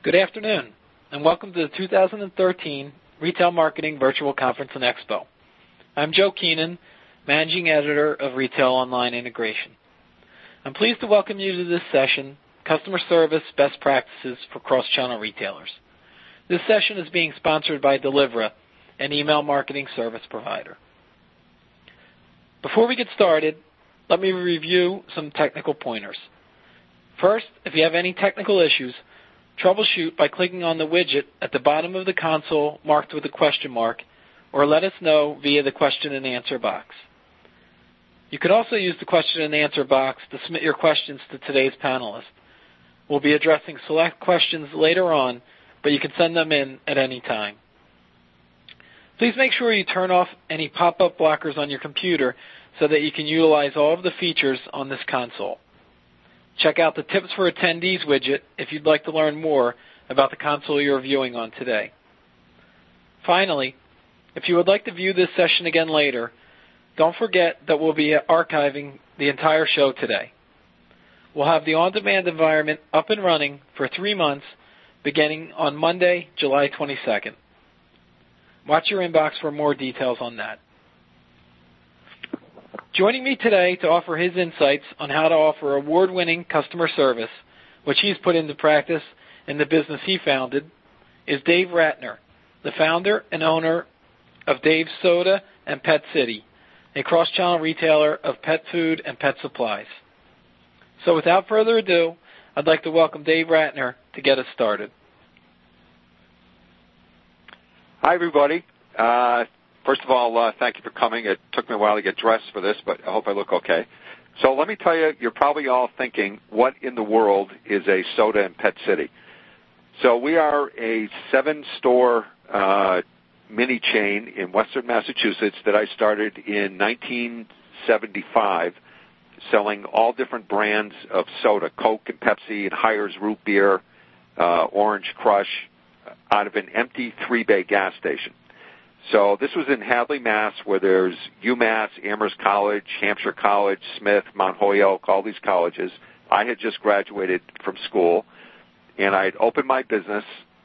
Good afternoon, and welcome to the 2013 Retail Marketing Virtual Conference and Expo. I'm Joe Keenan, Managing Editor of Retail Online Integration. I'm pleased to welcome you to this session, Customer Service Best Practices for Cross-Channel Retailers. This session is being sponsored by Delivra, an email marketing service provider. Before we get started, let me review some technical pointers. First, if you have any technical issues, troubleshoot by clicking on the widget at the bottom of the console marked with a question mark, or let us know via the question and answer box. You could also use the question and answer box to submit your questions to today's panelists. We'll be addressing select questions later on, but you can send them in at any time. Please make sure you turn off any pop-up blockers on your computer so that you can utilize all of the features on this console. Check out the Tips for Attendees widget if you'd like to learn more about the console you're viewing on today. Finally, if you would like to view this session again later, don't forget that we'll be archiving the entire show today. We'll have the on-demand environment up and running for 3 months beginning on Monday, July 22nd. Watch your inbox for more details on that. Joining me today to offer his insights on how to offer award-winning customer service, which he's put into practice in the business he founded, is Dave Ratner, the founder and owner of Dave's Soda and Pet City, a cross-channel retailer of pet food and pet supplies. So without further ado, I'd like to welcome Dave Ratner to get us started. Hi, everybody. First of all, thank you for coming. It took me a while to get dressed for this, but I hope I look okay. So let me tell you, you're probably all thinking, what in the world is a Soda and Pet City? So we are a 7-store mini chain in Western Massachusetts that I started in 1975, selling all different brands of soda, Coke and Pepsi and Hires Root Beer, Orange Crush, out of an empty 3-bay gas station. So this was in Hadley, Mass., where there's UMass, Amherst College, Hampshire College, Smith, Mount Holyoke, all these colleges. I had just graduated from school, and I had opened my business,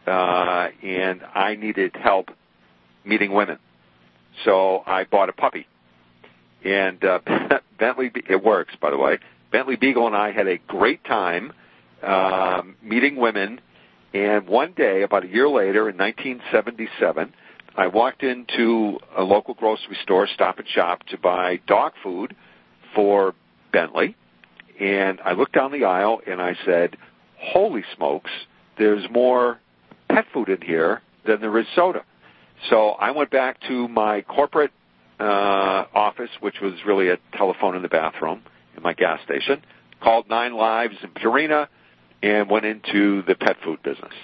and I needed help meeting women. So I bought a puppy. And Bentley, it works, by the way. Bentley Beagle and I had a great time meeting women, and one day, about a year later, in 1977, I walked into a local grocery store, Stop and Shop, to buy dog food for Bentley, and I looked down the aisle and I said, holy smokes, there's more pet food in here than there is soda. So I went back to my corporate office, which was really a telephone in the bathroom in my gas station, called 9 Lives in Purina, and went into the pet food business.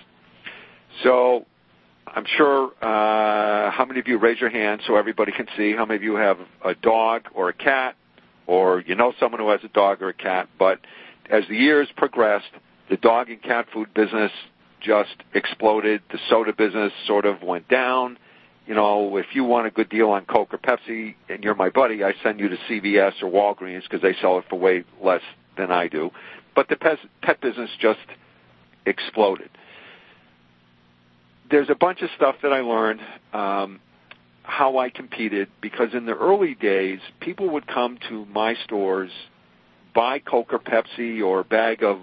So I'm sure how many of you raise your hand so everybody can see how many of you have a dog or a cat, or you know someone who has a dog or a cat. But as the years progressed, the dog and cat food business just exploded. The soda business sort of went down. You know, if you want a good deal on Coke or Pepsi and you're my buddy, I send you to CVS or Walgreens because they sell it for way less than I do. But the pet business just exploded. There's a bunch of stuff that I learned, how I competed, because in the early days, people would come to my stores, buy Coke or Pepsi or a bag of,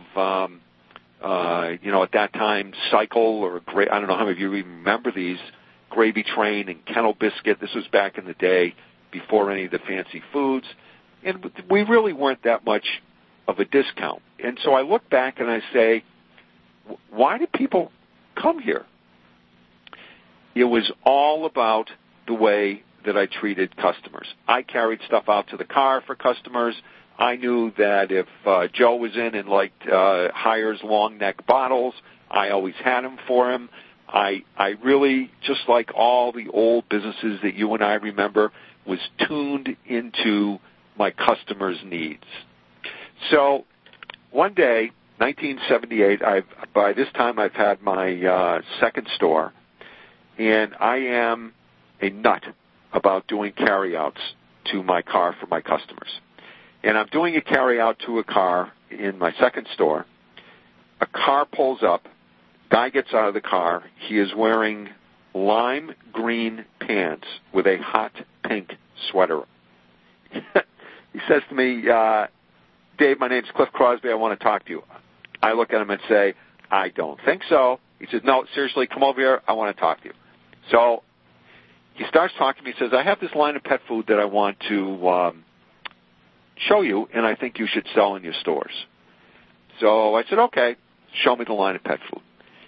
at that time, Cycle or, I don't know how many of you even remember these, Gravy Train and Kennel Biscuit. This was back in the day before any of the fancy foods. And we really weren't that much of a discount. And so I look back and I say, why did people come here? It was all about the way that I treated customers. I carried stuff out to the car for customers. I knew that if Joe was in and liked Hires long neck bottles, I always had them for him. I really, just like all the old businesses that you and I remember, was tuned into my customers' needs. So one day, 1978, by this time I've had my second store, and I am a nut about doing carryouts to my car for my customers. And I'm doing a carryout to a car in my second store. A car pulls up Guy gets out of the car. He is wearing lime green pants with a hot pink sweater. He says to me, Dave, my name's Cliff Crosby. I want to talk to you. I look at him and say, I don't think so. He says, no, seriously, come over here. I want to talk to you. So he starts talking to me. He says, I have this line of pet food that I want to show you, and I think you should sell in your stores. So I said, okay, show me the line of pet food.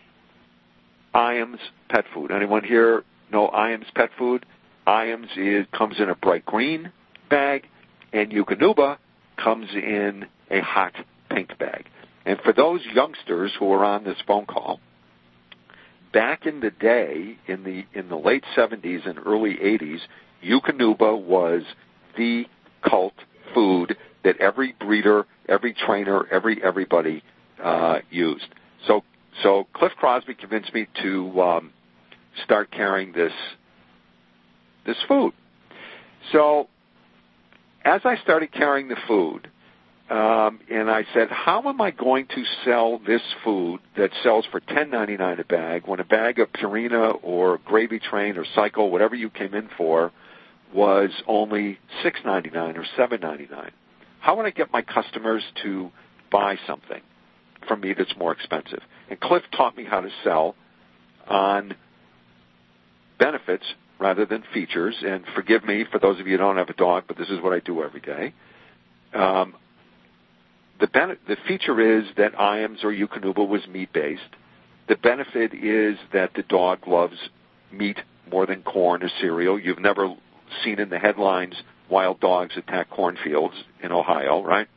Iams Pet Food. Anyone here know Iams Pet Food? Iams comes in a bright green bag, and Eukanuba comes in a hot pink bag. And for those youngsters who are on this phone call, back in the day, in the late 70s and early 80s, Eukanuba was the cult food that every breeder, every trainer, everybody used. So Cliff Crosby convinced me to start carrying this food. So as I started carrying the food, and I said, how am I going to sell this food that sells for $10.99 a bag when a bag of Purina or Gravy Train or Cycle, whatever you came in for, was only $6.99 or $7.99? How would I get my customers to buy something from me that's more expensive? And Cliff taught me how to sell on benefits rather than features. And forgive me for those of you who don't have a dog, but this is what I do every day. The feature is that Iams or Eukanuba was meat-based. The benefit is that the dog loves meat more than corn or cereal. You've never seen in the headlines wild dogs attack cornfields in Ohio, right?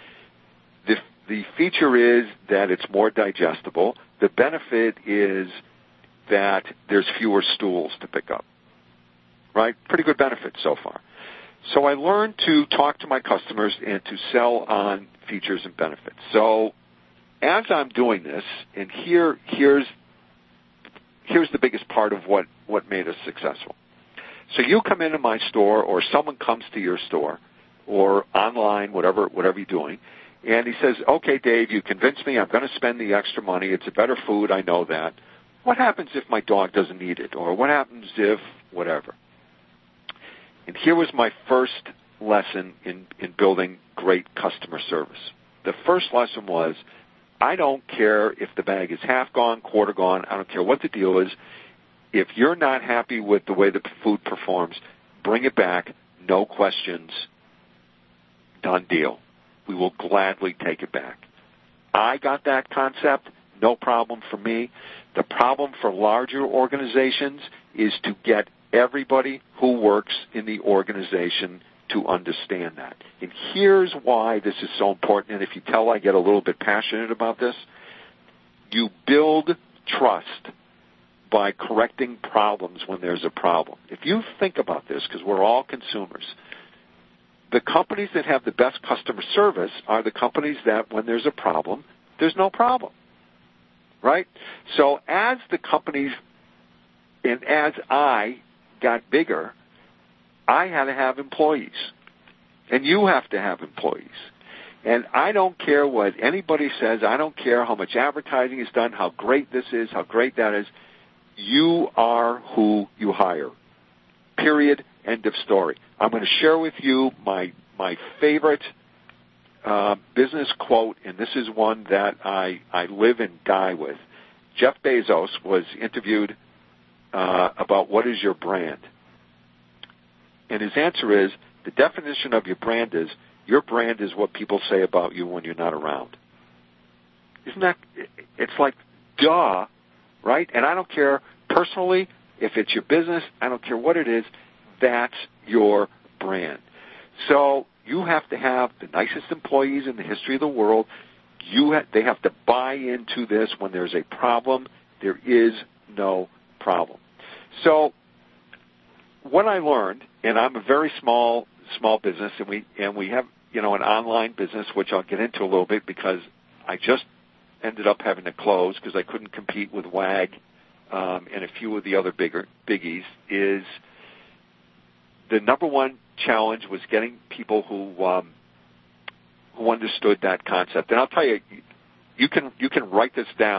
The feature is that it's more digestible. The benefit is that there's fewer stools to pick up, right? Pretty good benefit so far. So I learned to talk to my customers and to sell on features and benefits. So as I'm doing this, and here's the biggest part of what made us successful. So you come into my store, or someone comes to your store, or online, whatever you're doing, and he says, okay, Dave, you convinced me. I'm going to spend the extra money. It's a better food. I know that. What happens if my dog doesn't eat it? Or what happens if whatever? And here was my first lesson in building great customer service. The first lesson was, I don't care if the bag is half gone, quarter gone. I don't care what the deal is. If you're not happy with the way the food performs, bring it back. No questions. Done deal. We will gladly take it back. I got that concept. No problem for me. The problem for larger organizations is to get everybody who works in the organization to understand that. And here's why this is so important. And if you tell I get a little bit passionate about this, you build trust by correcting problems when there's a problem. If you think about this, because we're all consumers, the companies that have the best customer service are the companies that when there's a problem, there's no problem, right? So as the companies and as I got bigger, I had to have employees, and you have to have employees. And I don't care what anybody says. I don't care how much advertising is done, how great this is, how great that is. You are who you hire. Period. End of story. I'm going to share with you my favorite business quote, and this is one that I live and die with. Jeff Bezos was interviewed about what is your brand. And his answer is, the definition of your brand is what people say about you when you're not around. Isn't that, it's like, duh, right? And I don't care personally if it's your business, I don't care what it is, that's your brand. So you have to have the nicest employees in the history of the world. They have to buy into this. When there's a problem, there is no problem. So what I learned, and I'm a very small business, and we have an online business, which I'll get into a little bit because I just ended up having to close because I couldn't compete with WAG and a few of the other biggies. Is the number one challenge was getting people who understood that concept. And I'll tell you, you can write this down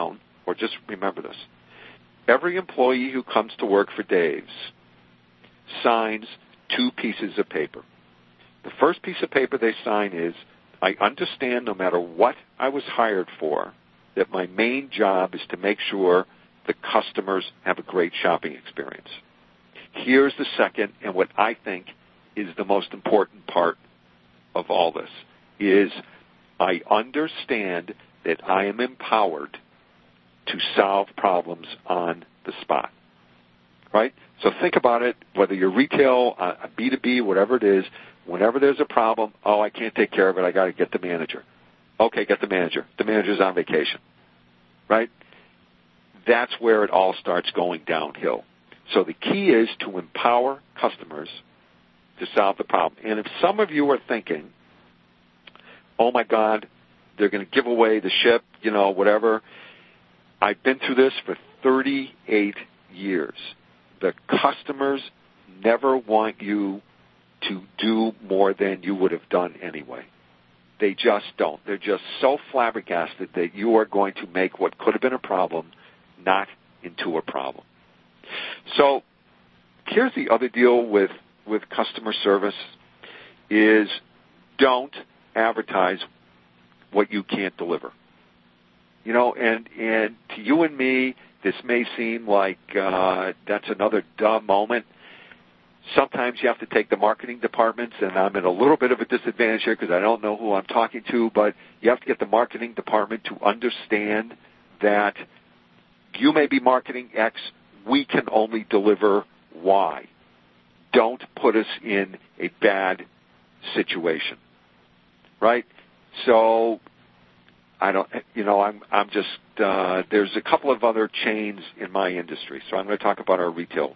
or just remember this. Every employee who comes to work for Dave's signs 2 pieces of paper. The first piece of paper they sign is, I understand no matter what I was hired for, that my main job is to make sure the customers have a great shopping experience. Here's the second, and what I think is the most important part of all this, is I understand that I am empowered to solve problems on the spot. Right? So think about it, whether you're retail, B2B, whatever it is, whenever there's a problem, I can't take care of it, I got to get the manager. Okay, get the manager. The manager's on vacation. Right? That's where it all starts going downhill. So the key is to empower customers to solve the problem. And if some of you are thinking, oh my God, they're going to give away the ship, whatever. I've been through this for 38 years. The customers never want you to do more than you would have done anyway. They just don't. They're just so flabbergasted that you are going to make what could have been a problem not into a problem. So here's the other deal with customer service is don't advertise what you can't deliver. And to you and me, this may seem like that's another dumb moment. Sometimes you have to take the marketing departments, and I'm in a little bit of a disadvantage here because I don't know who I'm talking to, but you have to get the marketing department to understand that you may be marketing X, we can only deliver Y. Don't put us in a bad situation, right? So I'm just, there's a couple of other chains in my industry, so I'm going to talk about our retail.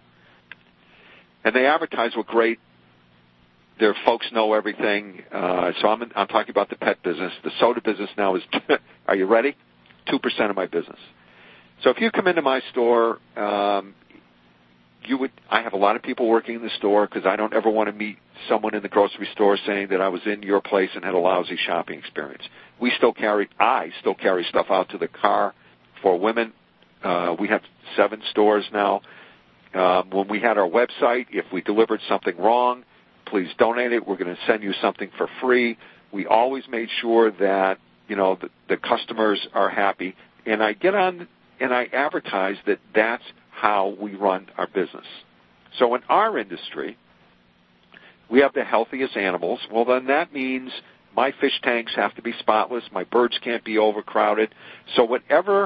And they advertise what great, their folks know everything. So I'm talking about the pet business. The soda business now is, are you ready? 2% of my business. So if you come into my store, I have a lot of people working in the store because I don't ever want to meet someone in the grocery store saying that I was in your place and had a lousy shopping experience. I still carry stuff out to the car for women. We have 7 stores now. When we had our website, if we delivered something wrong, please donate it. We're going to send you something for free. We always made sure that, the customers are happy. And I get on and I advertise that that's how we run our business. So in our industry, we have the healthiest animals. Well, then that means my fish tanks have to be spotless. My birds can't be overcrowded. So whatever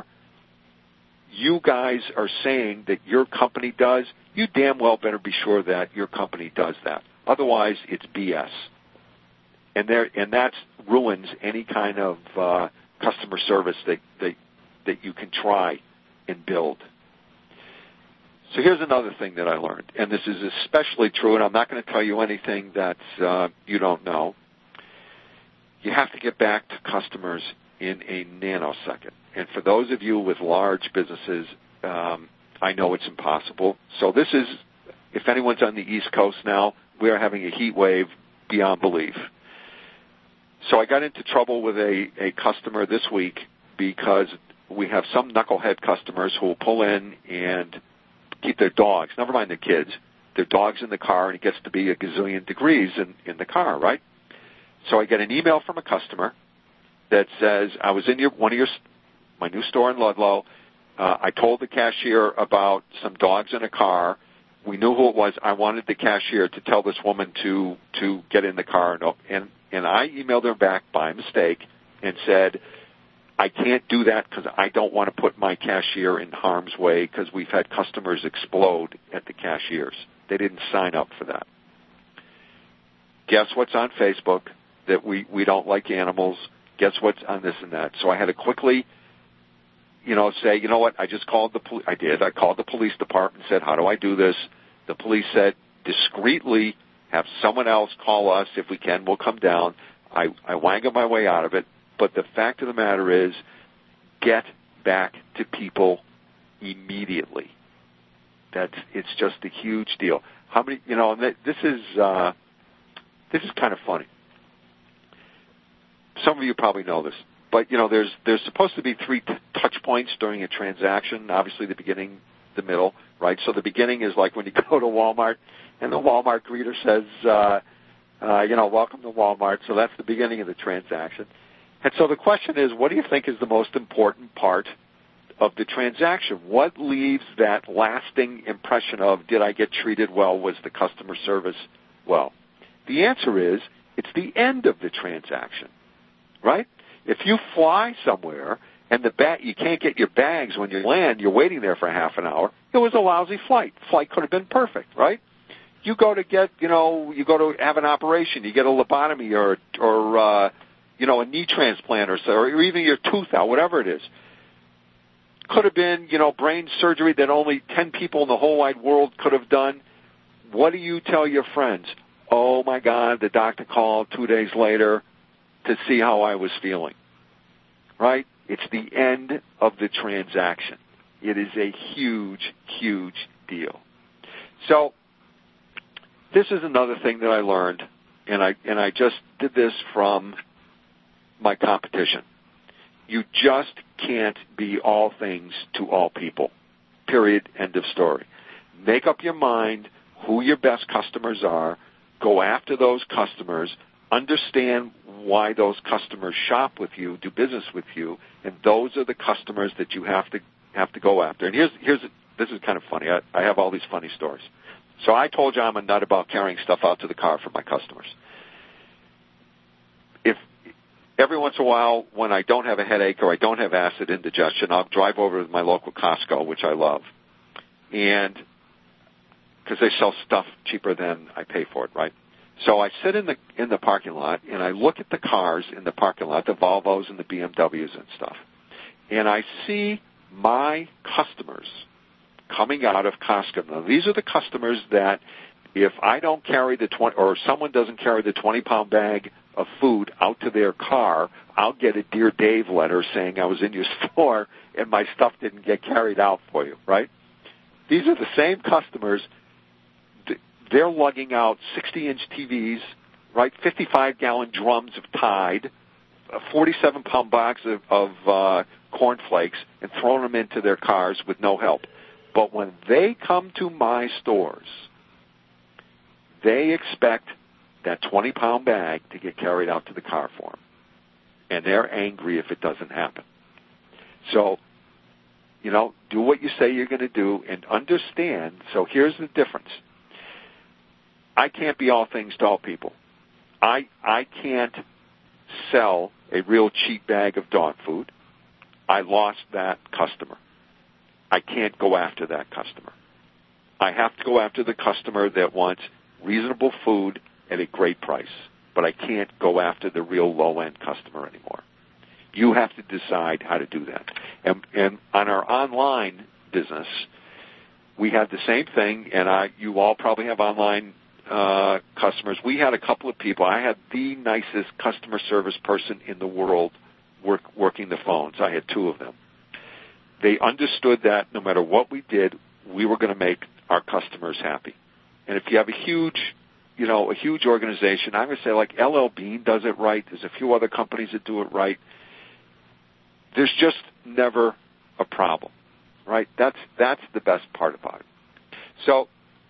you guys are saying that your company does, you damn well better be sure that your company does that. Otherwise, it's BS. And that ruins any kind of customer service that you can try and build. So here's another thing that I learned, and this is especially true, and I'm not going to tell you anything that you don't know. You have to get back to customers in a nanosecond. And for those of you with large businesses, I know it's impossible. So this is, if anyone's on the East Coast now, we are having a heat wave beyond belief. So I got into trouble with a customer this week because we have some knucklehead customers who will pull in and keep their dogs, never mind their kids, their dogs in the car, and it gets to be a gazillion degrees in the car, right? So I get an email from a customer that says, I was in my new store in Ludlow. I told the cashier about some dogs in a car. We knew who it was. I wanted the cashier to tell this woman to get in the car. And I emailed her back by mistake and said, I can't do that because I don't want to put my cashier in harm's way because we've had customers explode at the cashiers. They didn't sign up for that. Guess what's on Facebook? That we don't like animals. Guess what's on this and that? So I had to quickly, say, you know what? I just called the police. I did. I called the police department and said, how do I do this? The police said, discreetly have someone else call us if we can. We'll come down. I wangled my way out of it. But the fact of the matter is, get back to people immediately. It's just a huge deal. How many? This is kind of funny. Some of you probably know this. But, there's supposed to be three touch points during a transaction, obviously the beginning, the middle, right? So the beginning is like when you go to Walmart and the Walmart greeter says, welcome to Walmart. So that's the beginning of the transaction. And so the question is, what do you think is the most important part of the transaction? What leaves that lasting impression of, did I get treated well? Was the customer service well? The answer is, it's the end of the transaction, right? If you fly somewhere and you can't get your bags when you land, you're waiting there for half an hour, it was a lousy flight. Flight could have been perfect, right? You go to have an operation, you get a lobotomy or a knee transplant or even your tooth out, whatever it is. Could have been, brain surgery that only 10 people in the whole wide world could have done. What do you tell your friends? Oh, my God, the doctor called 2 days later to see how I was feeling, right? It's the end of the transaction. It is a huge, huge deal. So this is another thing that I learned, and I just did this from my competition. You just can't be all things to all people, period, end of story. Make up your mind who your best customers are, go after those customers, understand why those customers shop with you, do business with you, and those are the customers that you have to go after. And this is kind of funny. I have all these funny stories. So I told you I'm a nut about carrying stuff out to the car for my customers. If every once in a while, when I don't have a headache or I don't have acid indigestion, I'll drive over to my local Costco, which I love, and because they sell stuff cheaper than I pay for it, right? So I sit in the parking lot and I look at the cars in the parking lot, the Volvos and the BMWs and stuff, and I see my customers coming out of Costco. Now, these are the customers that if I don't carry or someone doesn't carry the 20-pound bag of food out to their car, I'll get a Dear Dave letter saying I was in your store and my stuff didn't get carried out for you, right? These are the same customers. They're lugging out 60-inch TVs, right, 55-gallon drums of Tide, a 47-pound box of cornflakes, and throwing them into their cars with no help. But when they come to my stores, they expect that 20-pound bag to get carried out to the car for them. And they're angry if it doesn't happen. So, do what you say you're going to do and understand. So here's the difference. I can't be all things to all people. I can't sell a real cheap bag of dog food. I lost that customer. I can't go after that customer. I have to go after the customer that wants reasonable food at a great price, but I can't go after the real low-end customer anymore. You have to decide how to do that. And on our online business, we had the same thing, and you all probably have online customers. We had a couple of people. I had the nicest customer service person in the world working the phones. I had two of them. They understood that no matter what we did, we were going to make our customers happy. And if you have a huge organization, I'm going to say like LL Bean does it right. There's a few other companies that do it right. There's just never a problem, right? That's the best part about it. So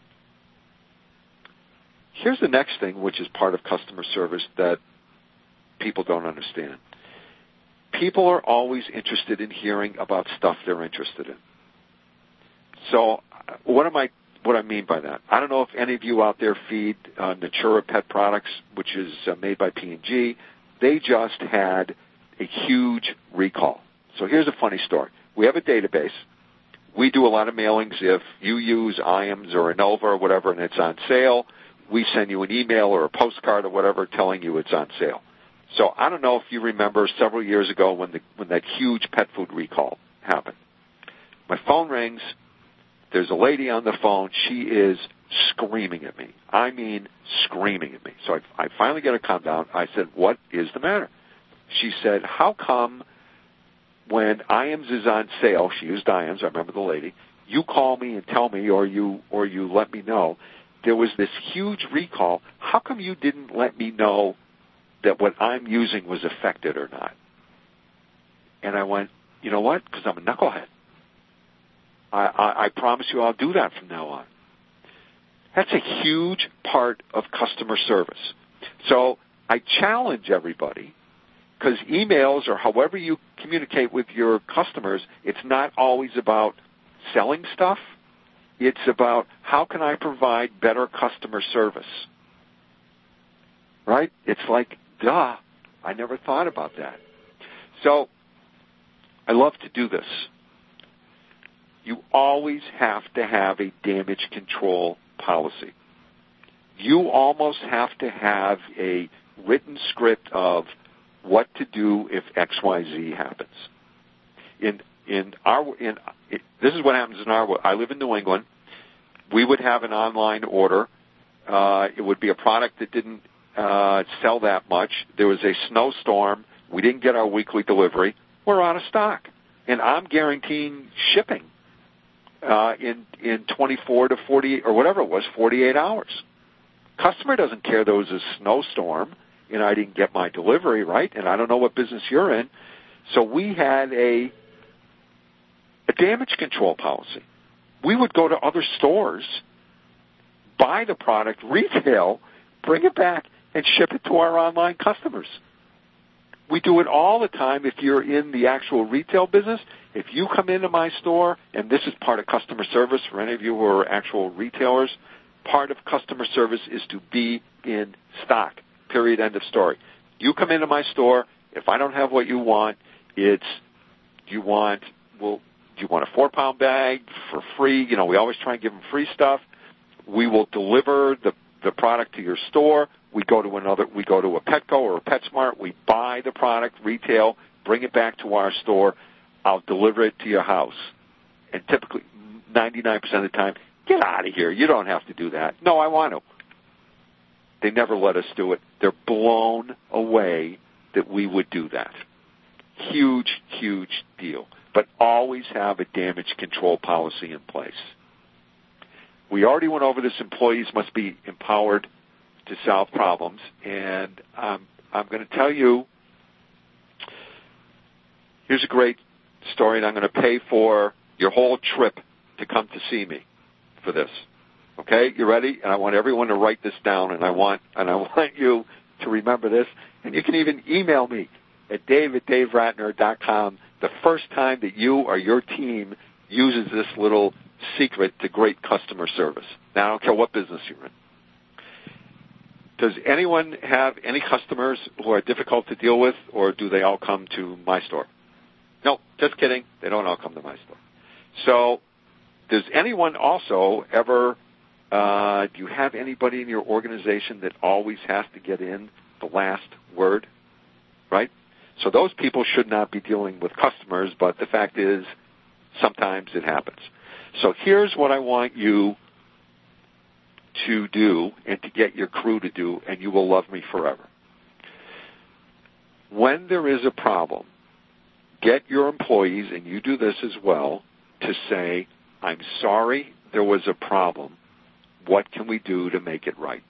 here's the next thing, which is part of customer service that people don't understand. People are always interested in hearing about stuff they're interested in. So what I mean by that? I don't know if any of you out there feed Natura Pet Products, which is made by P&G. They just had a huge recall. So here's a funny story. We have a database. We do a lot of mailings. If you use IAMS or Innova or whatever and it's on sale, we send you an email or a postcard or whatever telling you it's on sale. So I don't know if you remember several years ago when that huge pet food recall happened. My phone rings. There's a lady on the phone. She is screaming at me. I mean, screaming at me. So I finally get her calm down. I said, "What is the matter?" She said, "How come when IAMS is on sale," she used IAMS, I remember the lady, "you call me and tell me or you let me know there was this huge recall. How come you didn't let me know that what I'm using was affected or not?" And I went, you know what? Because I'm a knucklehead. I promise you I'll do that from now on. That's a huge part of customer service. So I challenge everybody, because emails or however you communicate with your customers, it's not always about selling stuff. It's about how can I provide better customer service, right? It's like, duh, I never thought about that. So I love to do this. You always have to have a damage control policy. You almost have to have a written script of what to do if XYZ happens. This is what happens in our. I live in New England. We would have an online order. It would be a product that didn't sell that much. There was a snowstorm. We didn't get our weekly delivery. We're out of stock, and I'm guaranteeing shipping in 24 to 48 or whatever it was, 48 hours. Customer doesn't care there was a snowstorm and I didn't get my delivery, right? And I don't know what business you're in. So we had a damage control policy. We would go to other stores, buy the product retail, bring it back, and ship it to our online customers. We do it all the time if you're in the actual retail business. If you come into my store, and this is part of customer service for any of you who are actual retailers, part of customer service is to be in stock, period, end of story. You come into my store, if I don't have what you want, do you want a 4-pound bag for free? You know, we always try and give them free stuff. We will deliver the product to your store. We go to a Petco or a PetSmart. We buy the product retail, bring it back to our store. I'll deliver it to your house. And typically, 99% of the time, get out of here. You don't have to do that. No, I want to. They never let us do it. They're blown away that we would do that. Huge, huge deal. But always have a damage control policy in place. We already went over this. Employees must be empowered to solve problems. And I'm going to tell you, here's a great story, and I'm going to pay for your whole trip to come to see me for this. Okay, you ready? And I want everyone to write this down, and I want you to remember this. And you can even email me at dave@daveratner.com the first time that you or your team uses this little secret to great customer service. Now, I don't care what business you're in. Does anyone have any customers who are difficult to deal with, or do they all come to my store? No, just kidding. They don't all come to my store. So does anyone also ever, do you have anybody in your organization that always has to get in the last word, right? So those people should not be dealing with customers, but the fact is sometimes it happens. So here's what I want you to do and to get your crew to do, and you will love me forever. When there is a problem, get your employees, and you do this as well, to say, I'm sorry there was a problem. What can we do to make it right?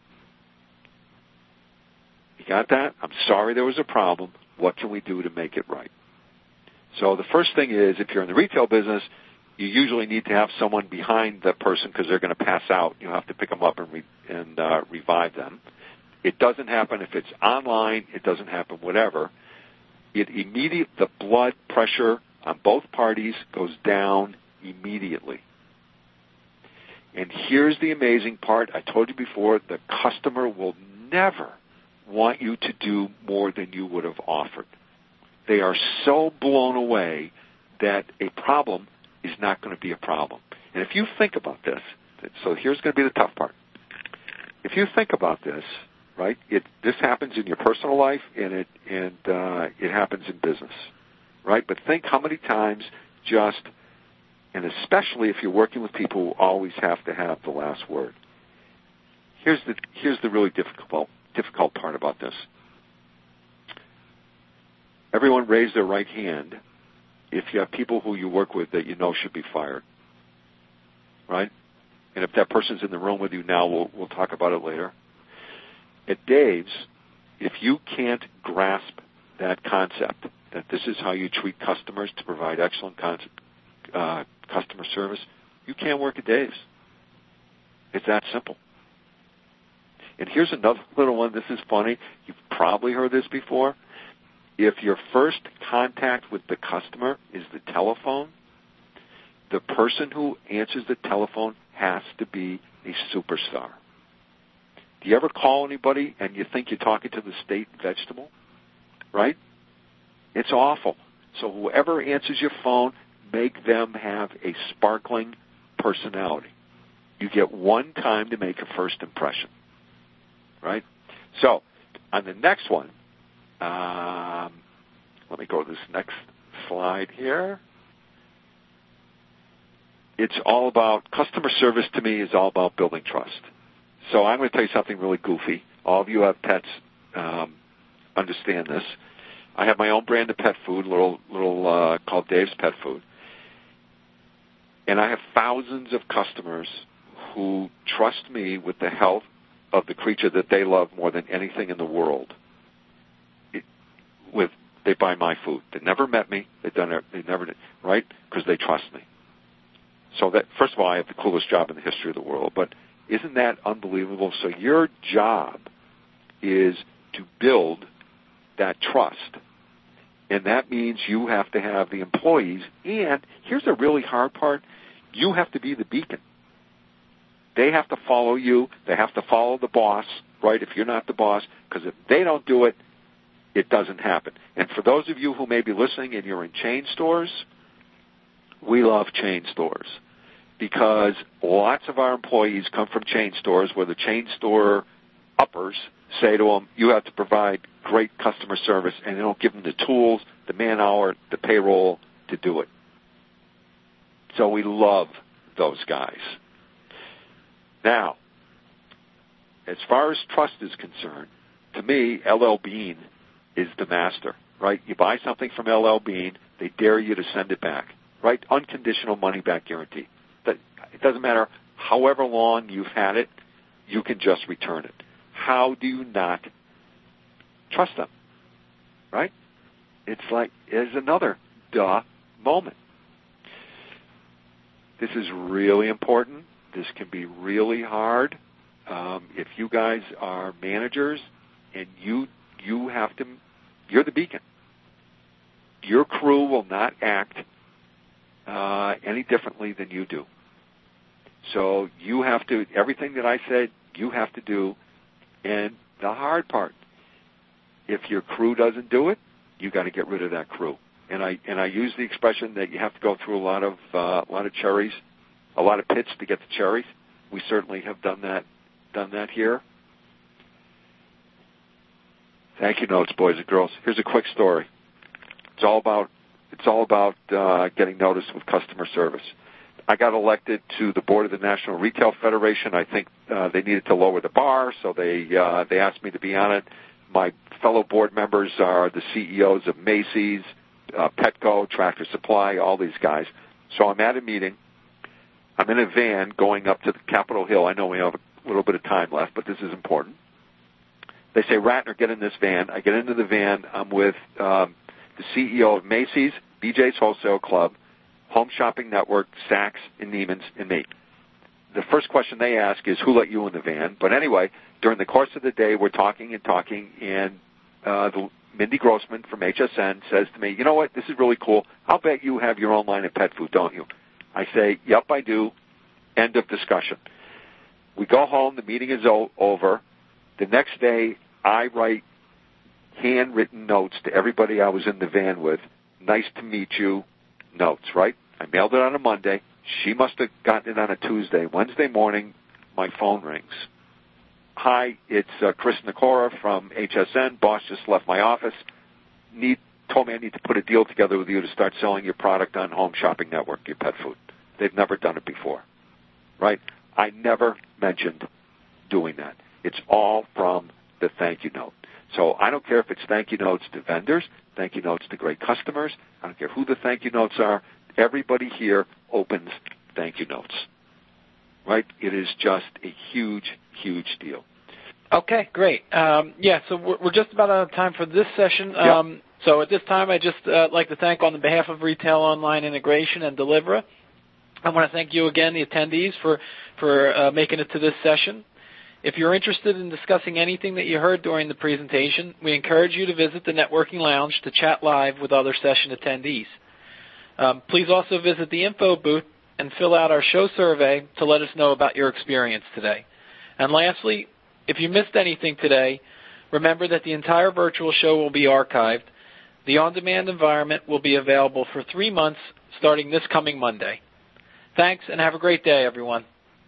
You got that? I'm sorry there was a problem. What can we do to make it right? So the first thing is, if you're in the retail business, you usually need to have someone behind the person because they're going to pass out. You have to pick them up and revive them. It doesn't happen if it's online. It doesn't happen whatever. The blood pressure on both parties goes down immediately. And here's the amazing part. I told you before, the customer will never want you to do more than you would have offered. They are so blown away that a problem is not going to be a problem. And if you think about this, so here's going to be the tough part. If you think about this, right, this happens in your personal life and it happens in business, right? But think how many times and especially if you're working with people who always have to have the last word. Here's the really difficult part about this. Everyone raise their right hand if you have people who you work with that you know should be fired, right? And if that person's in the room with you now, we'll talk about it later. At Dave's, if you can't grasp that concept that this is how you treat customers to provide excellent customer service, you can't work at Dave's. It's that simple. And here's another little one. This is funny. You've probably heard this before. If your first contact with the customer is the telephone, the person who answers the telephone has to be a superstar. Do you ever call anybody and you think you're talking to the state vegetable? Right? It's awful. So whoever answers your phone, make them have a sparkling personality. You get one time to make a first impression. Right? So, on the next one, let me go to this next slide here. It's all about, customer service to me is all about building trust. So I'm going to tell you something really goofy. All of you have pets, understand this. I have my own brand of pet food, little called Dave's Pet Food. And I have thousands of customers who trust me with the health of the creature that they love more than anything in the world. They buy my food. They never met me. They never did, right? Because they trust me. So that, first of all, I have the coolest job in the history of the world. But isn't that unbelievable? So your job is to build that trust. And that means you have to have the employees. And here's the really hard part. You have to be the beacon. They have to follow you. They have to follow the boss, right, if you're not the boss. Because if they don't do it, it doesn't happen. And for those of you who may be listening and you're in chain stores, we love chain stores because lots of our employees come from chain stores where the chain store uppers say to them, you have to provide great customer service, and they don't give them the tools, the man-hour, the payroll to do it. So we love those guys. Now, as far as trust is concerned, to me, LL Bean is the master, right? You buy something from LL Bean, they dare you to send it back, right? Unconditional money-back guarantee. It doesn't matter however long you've had it, you can just return it. How do you not trust them, right? It's like, there's another duh moment. This is really important. This can be really hard. If you guys are managers and you have to, you're the beacon. Your crew will not act any differently than you do. So you have to, everything that I said, you have to do. And the hard part, if your crew doesn't do it, you got to get rid of that crew. And I use the expression that you have to go through a lot of cherries, a lot of pits to get the cherries. We certainly have done that here. Thank you notes, boys and girls. Here's a quick story. It's all about getting noticed with customer service. I got elected to the board of the National Retail Federation. I think they needed to lower the bar, so they asked me to be on it. My fellow board members are the CEOs of Macy's, Petco, Tractor Supply, all these guys. So I'm at a meeting. I'm in a van going up to the Capitol Hill. I know we have a little bit of time left, but this is important. They say, Ratner, get in this van. I get into the van. I'm with the CEO of Macy's, BJ's Wholesale Club, Home Shopping Network, Saks, and Neiman's, and me. The first question they ask is, who let you in the van? But anyway, during the course of the day, we're talking, and Mindy Grossman from HSN says to me, you know what, this is really cool. I'll bet you have your own line of pet food, don't you? I say, yep, I do. End of discussion. We go home. The meeting is over. The next day, I write handwritten notes to everybody I was in the van with. Nice to meet you notes, right? I mailed it on a Monday. She must have gotten it on a Tuesday. Wednesday morning, my phone rings. Hi, it's Chris Nikora from HSN. Boss just left my office. Told me I need to put a deal together with you to start selling your product on Home Shopping Network, your pet food. They've never done it before, right? I never mentioned doing that. It's all from the thank you note. So I don't care if it's thank you notes to vendors, thank you notes to great customers. I don't care who the thank you notes are. Everybody here opens thank you notes, right? It is just a huge, huge deal. Okay, great. So we're just about out of time for this session. Yep. So at this time, I'd just like to thank on behalf of Retail Online Integration and Delivra. I want to thank you again, the attendees, for making it to this session. If you're interested in discussing anything that you heard during the presentation, we encourage you to visit the networking lounge to chat live with other session attendees. Please also visit the info booth and fill out our show survey to let us know about your experience today. And lastly, if you missed anything today, remember that the entire virtual show will be archived. The on-demand environment will be available for 3 months starting this coming Monday. Thanks, and have a great day, everyone.